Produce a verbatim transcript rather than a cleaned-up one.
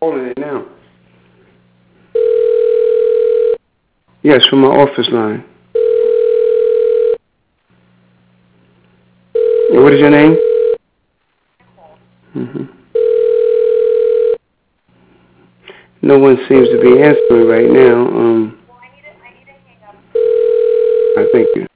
calling it now. Yes, from my office line. What is your name? Mm-hmm. No one seems to be answering right now. Um, I thank you.